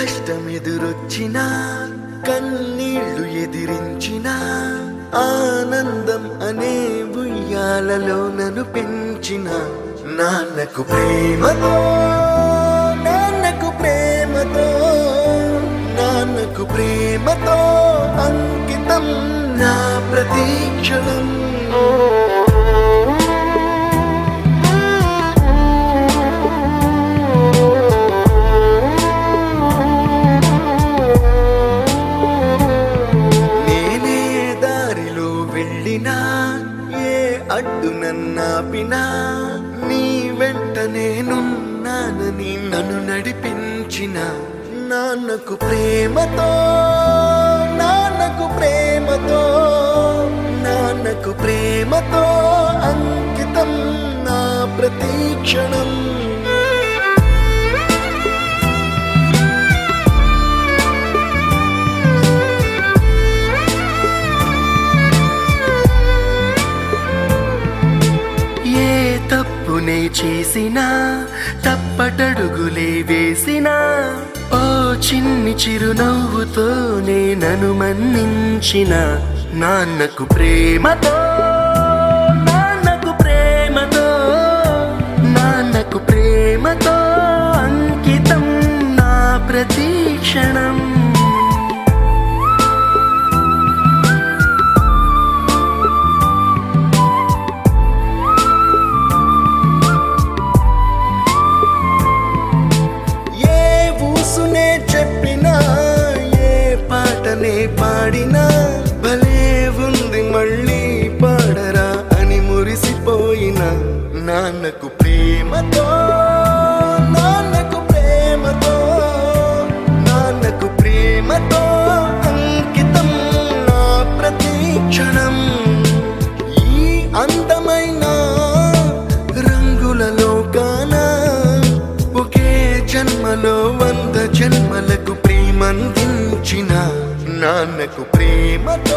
కష్టమెదురొచ్చినా కన్నీళ్లు ఎదిరించినా ఆనందం అనే ఉయ్యాలలో నన్ను పెంచిన నాన్నకు ప్రేమతో నాన్నకు ప్రేమతో నాన్నకు ప్రేమతో అంకితం నా ప్రతి క్షణం. ఏ అడ్డు నన్నాపినా నీ వెంట నేనున్నానని నన్ను నడిపించిన నాన్నకు ప్రేమతో నాన్నకు ప్రేమతో నాన్నకు ప్రేమతో అంకితం నా ప్రతి క్షణం. తప్పునే చేసినా తప్పటడుగులే వేసినా ఓ చిన్ని చిరునవ్వుతోనే నన్ను మన్నించిన నాన్నకు ప్రేమతో నాన్నకు ప్రేమతో నాన్నకు ప్రేమతో అంకితం నా ప్రతి క్షణం. చెప్పినా ఏ పాటనే పాడినా భలే ఉంది మళ్ళీ పాడరా అని మురిసిపోయిన నాన్నకు ప్రేమతో నాన్నకు ప్రేమతో నాన్నకు ప్రేమతో అంకితం నా ప్రతి క్షణం. ఈ అందమైన రంగుల లోకాన ఒకే జన్మలో 100 జన్మలకు ప్రేమందించిన నాన్నకు ప్రేమతో